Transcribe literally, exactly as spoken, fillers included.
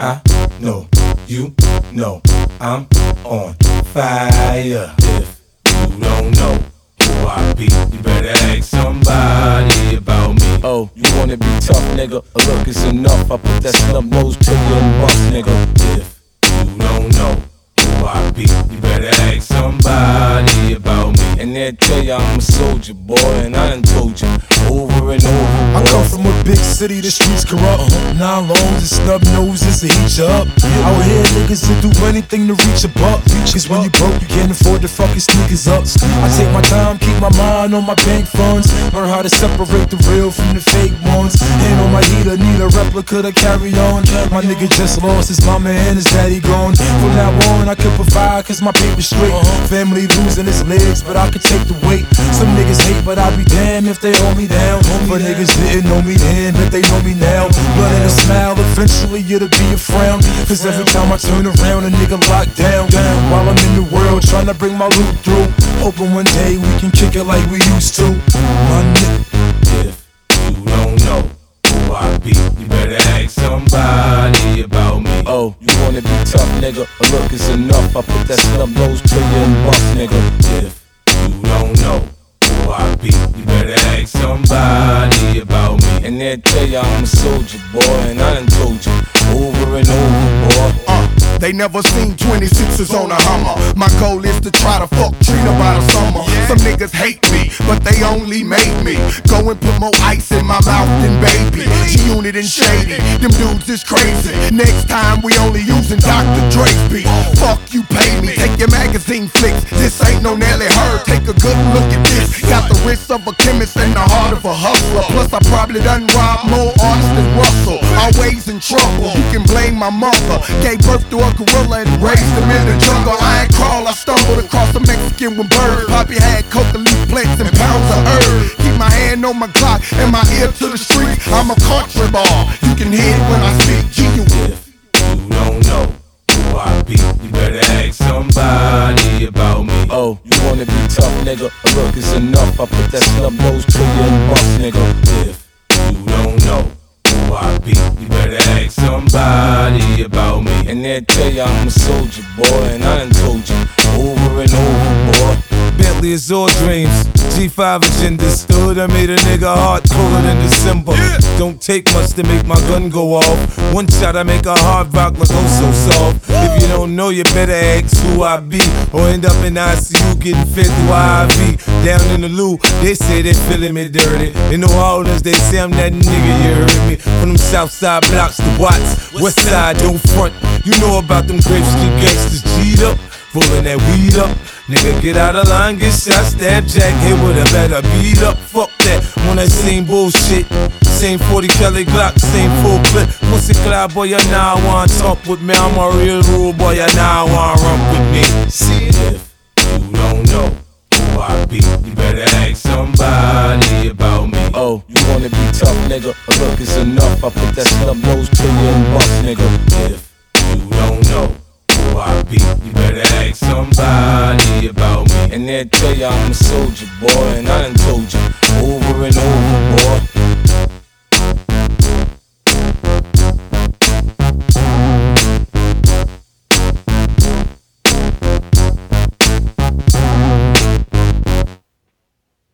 I know, you know, I'm on fire. If you don't know who I be, you better ask somebody about me. Oh, you wanna be tough, nigga? A look is enough. I put that snub nose to you and bust, nigga. If you don't know who I be, you better ask somebody about me. And they'll tell you I'm a soldier, boy, and I done told you over and over, boy. I come from a big city, the streets corrupt. Nine loans and snub noses to heat you up. Out here, niggas will do anything to reach a buck. Cause when you broke, you can't afford to fucking sneakers up. I take my time, keep my mind on my bank funds. Learn how to separate the real from the fake ones. Hand on my heater, need a replica to carry on. My nigga just lost his mama and his daddy gone. From now on, I can provide cause my paper's straight. Family losing its legs, but I can take the weight. Some niggas hate, but I'll be damned if they hold me down. But niggas didn't know me then, but they know me now. Blood and a smile, eventually it'll be a frown. Cause every time I turn around, a nigga locked down. While I'm in the world trying to bring my loot through. Hoping one day we can kick it like we used to. My nigga. If you don't know who I be, you better ask somebody about me. Oh, you wanna be tough, nigga? A look is enough. I put that snub nose to you and bust, nigga. If you don't know who I be, you better ask somebody about me. And they'll tell you I'm a soldier, boy, and I done told you over and over, boy. Uh, they never seen twenty-sixes on a Hummer. My goal is to try to fuck Trina by the summer. Some niggas hate me, but they only made me go and put more ice in my mouth than baby. G-Unit and Shady, them dudes is crazy. Next time we only using Doctor Dre's beat. Fuck you, pay me, take your magazine flicks. This ain't no Nelly Hurd, take a good look at this. Got the wrist of a chemist and the heart of a hustler. Plus I probably done robbed more artists than Russell. Always in trouble, you can blame my mother. Gave birth to a gorilla and raised him in the jungle. I ain't crawl, I stumbled across a Mexican with birds. Poppy had coca leaf plants and pounds of herb. Keep my hand on my Glock and my ear to the street. I'm a country ball, you can hear it when I speak. G U. If you don't know who I be, you better ask somebody about me. Oh, you wanna be tough, nigga? A look is enough. I put that snub nose to you and bust, nigga. If you don't know who I be, you better ask somebody about me. And they'll tell you I'm a soldier, boy, and I done told you over and over, boy. Bentley is all dreams, G five agenda. Stood, I made a nigga heart colder than December. Yeah. Don't take much to make my gun go off. One shot I make a hard rock like oh so soft. If you don't know, you better ask who I be, or end up in I C U getting fed through I V. Down in the loo, they say they feeling me dirty. In New Orleans, they say I'm that nigga, you heard me. From them south side blocks to Watts, west side don't front. You know about them Grape Street gangsters, G'd up, rolling that weed up. Nigga, get out of line, get shot, stab, jack, hit with a better beat up. Fuck that, on that same bullshit. Same forty Kelly Glock, same full clip. Pussy cloud, boy, you now wanna talk with me. I'm a real rude boy, you now wanna run with me. See it? If you don't know who I be, you better ask somebody about me. Oh, you wanna be tough, nigga? A look is enough. I put that snub nose to you and bust, nigga. If you don't know who I be, you better ask somebody about me. And they'll tell you I'm a soldier, boy, and I done told you